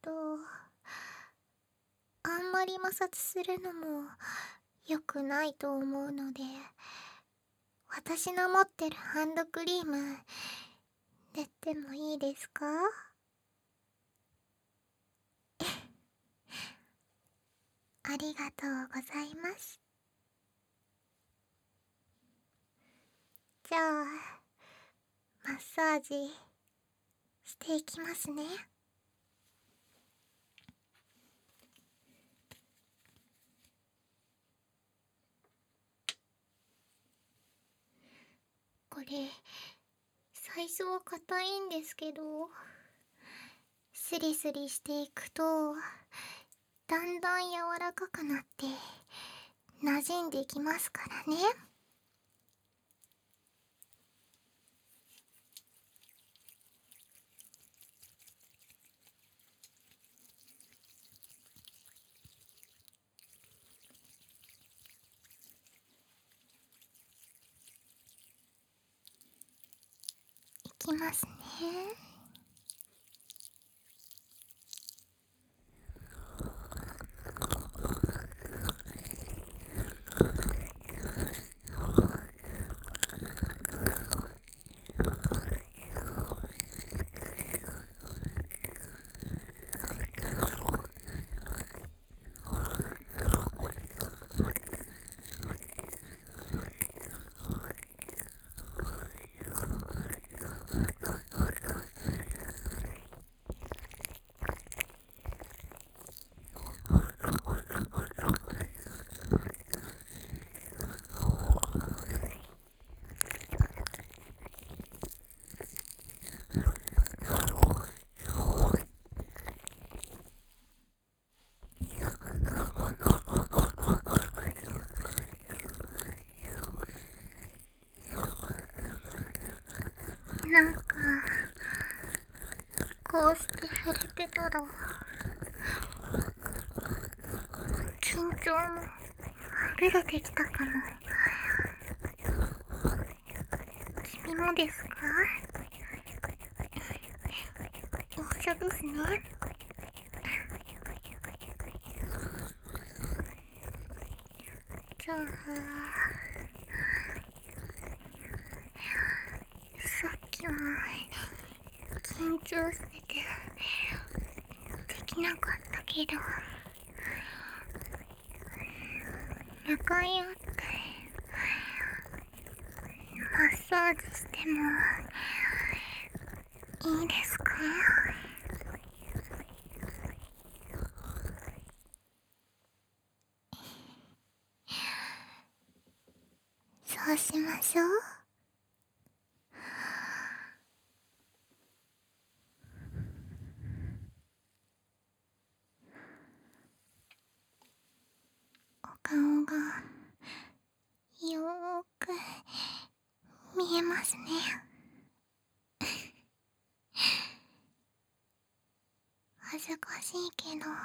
あんまり摩擦するのも良くないと思うので、私の持ってるハンドクリーム塗ってもいいですか？ありがとうございます。じゃあマッサージしていきますね。これ最初は硬いんですけど、スリスリしていくとだんだん柔らかくなって馴染んできますからね。いきますね。なんかこうして触れてたら緊張もほぐれてきたかも。君もですか？一緒ですね。じゃあさっきは緊張しててできなかったけど、向かい合ってマッサージしてもいいですか？そうしましょう。お顔がよーく見えますね。恥ずかしいけど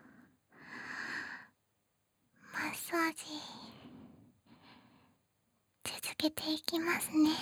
マッサージ続けていきますね。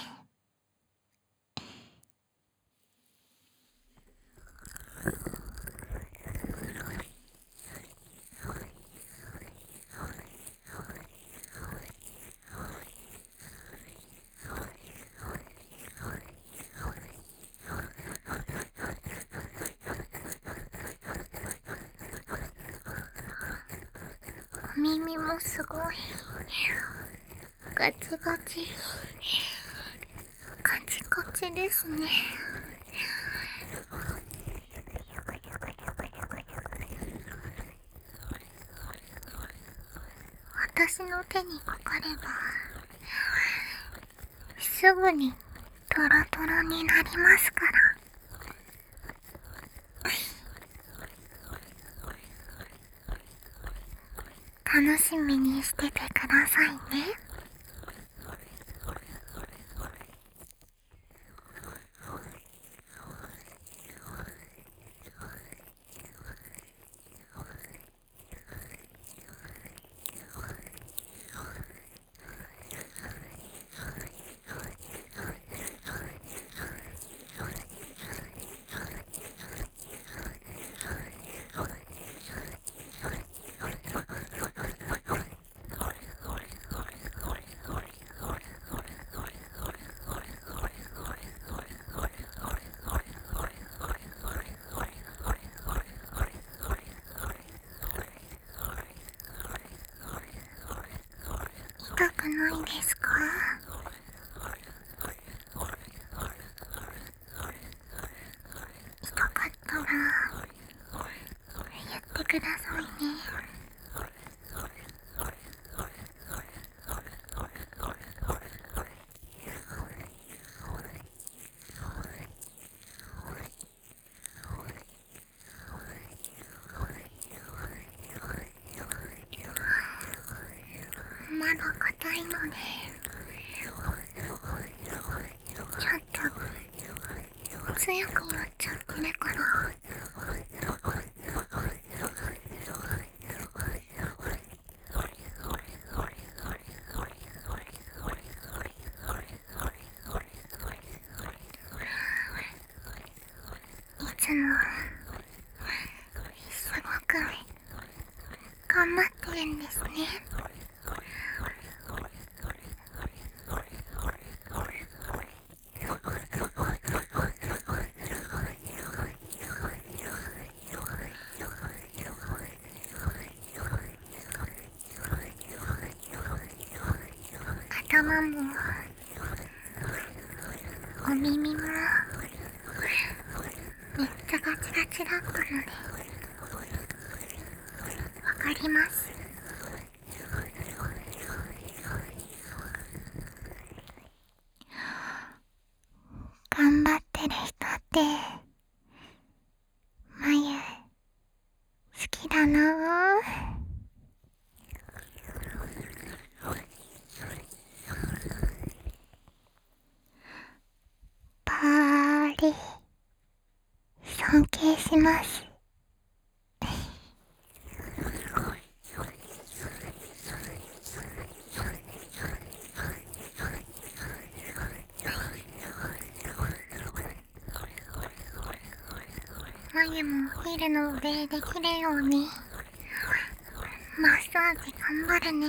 お耳もすごいガチガチカチカチですね。私の手にかかればすぐにトロトロになりますから。楽しみにしててくださいね。 ないですか？痛かったら言ってくださいね。まだ硬いのでちょっと強くなっちゃってるから。いつもすごく頑張ってるんですね。頭もお耳もめっちゃガチガチだったのでわかります。頑張ってる人って眉好きだなぁ。パーリ尊敬します。眉もヒールの上できるようにマッサージ頑張るね。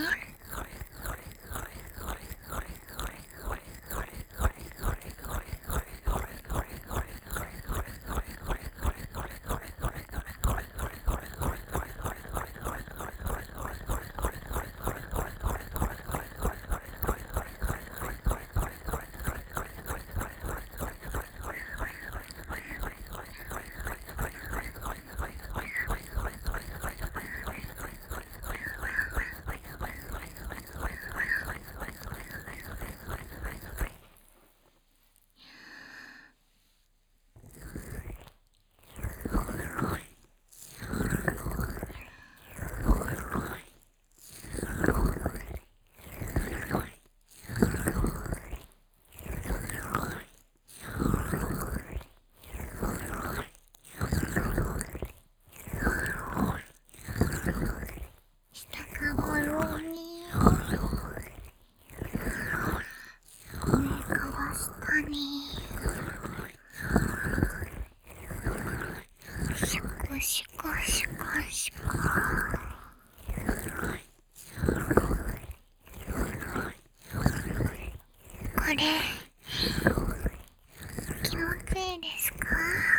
下がろうに上から下にシュコシュコシュコシュコ。これ気持ちいいですか？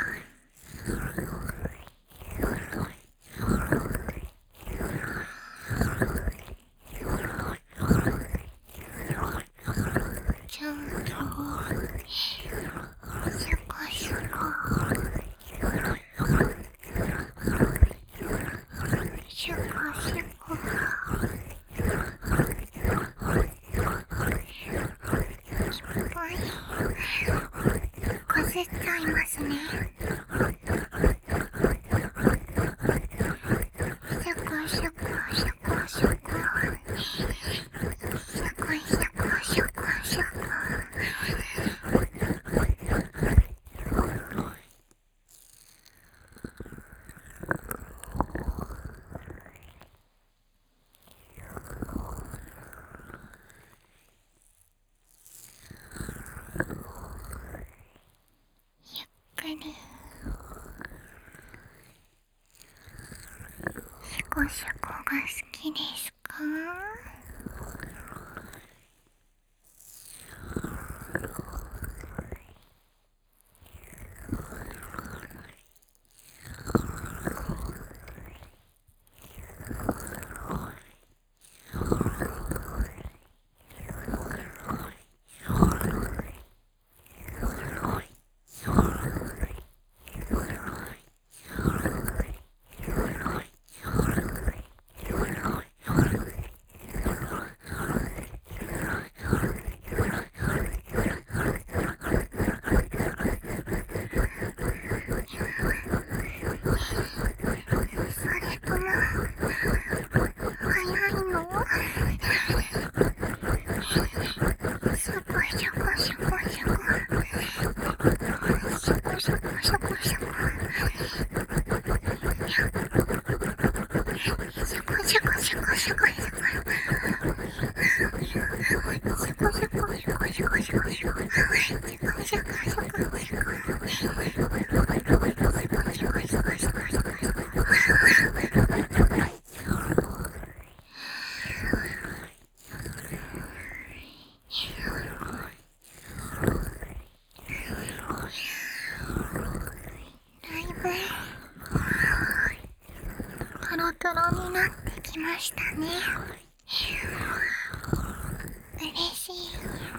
ちょっとシュコシュコシュコシュコ。いっぱいこすっちゃいますね。シュコシュコシュコシュコシュコシュコシュコシュコシュコ。ゆっくりシコシコが好きですか？ ショコショコショコショコショコショコだいぶトロトロになってきましたね。嬉しい。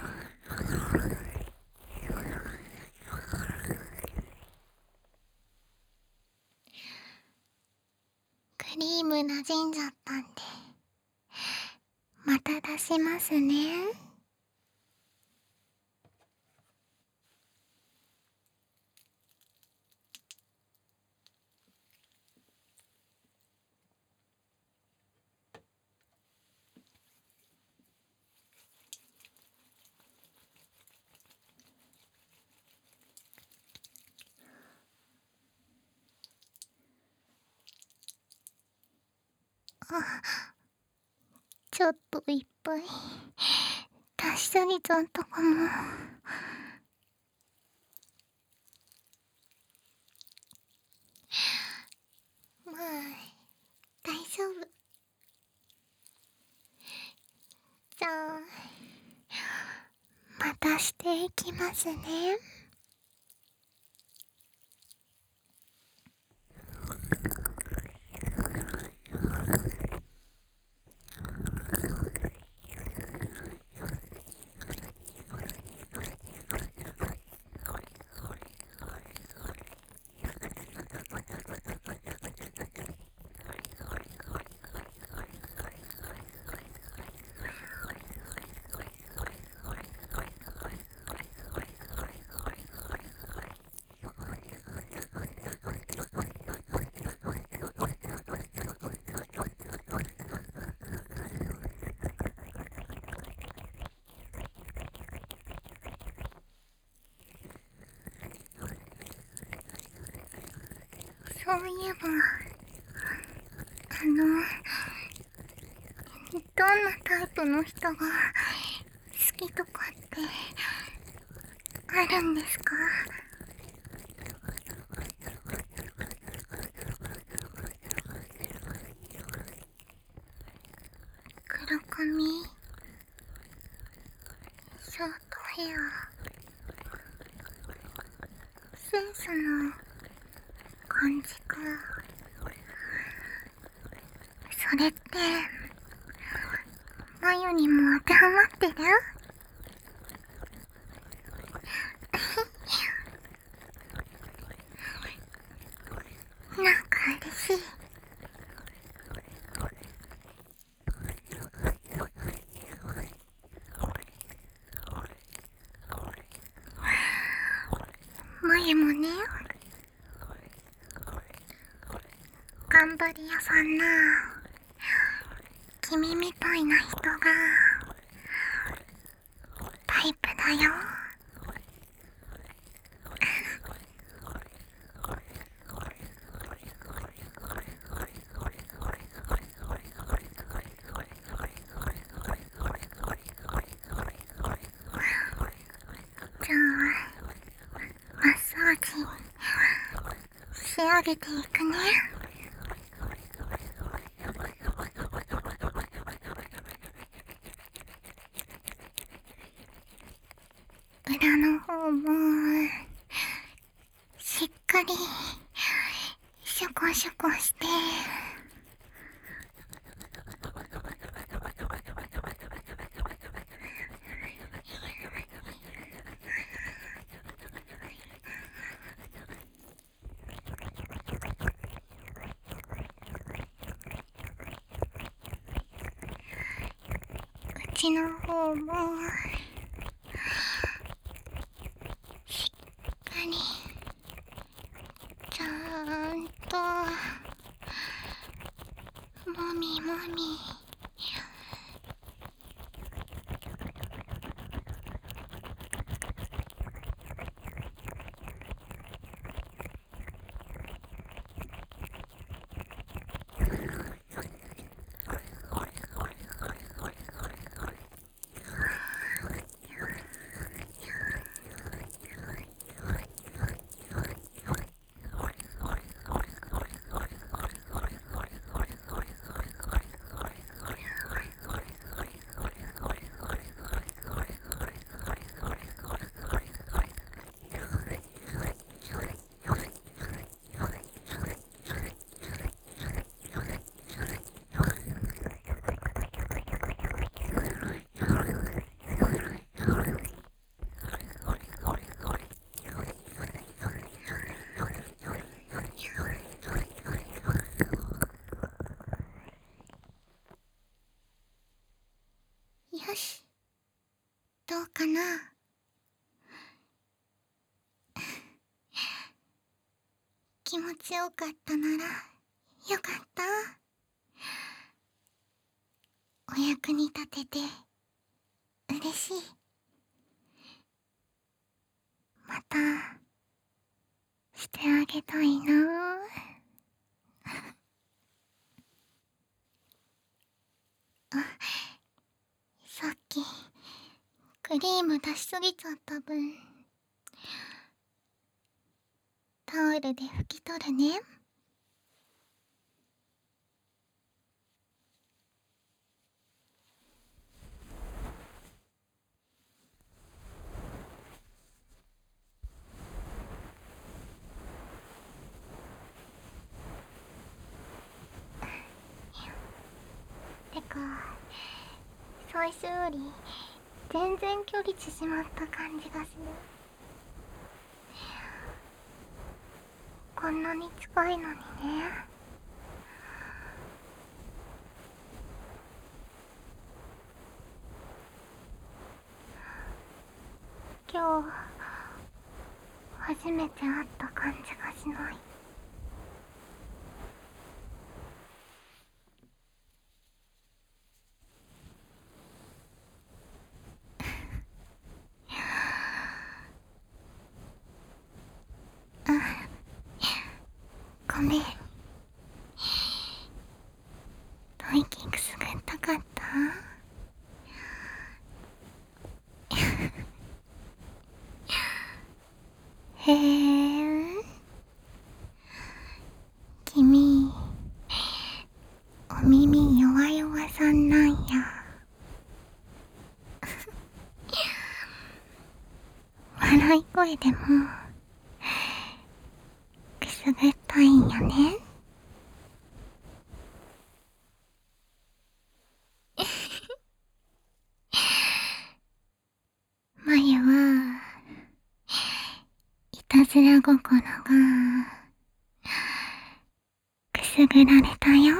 クリーム馴染んじゃったんでまた出しますね。ちょっといっぱい出しすぎちゃったかも。まあ大丈夫。じゃあまたしていきますね。そういえばどんなタイプの人が好きとかってあるんですか？黒髪、ショートヘア、センスの感じか。それってマユにも当てはまってる？なんか嬉しい。マユもね、頑張り屋さんな君みたいな人がタイプだよ。じゃあマッサージ仕上げていくね。裏の方もしっかりショコショコして。口の方もしっかりちゃんともみもみ。 気持ちよかったならよかった。お役に立てて嬉しい。またしてあげたいな。あ、さっきクリーム出しすぎちゃった分、タオルで拭き取るね。てか、最初より全然距離縮まった感じがする。こんなに近いのにね。今日初めて会った感じがしない。ごめん。吐息くすぐったかった？へえ、君お耳弱々さんなんや。笑い声でもくすぐったいんやね。前はいたずら心がくすぐられたよ。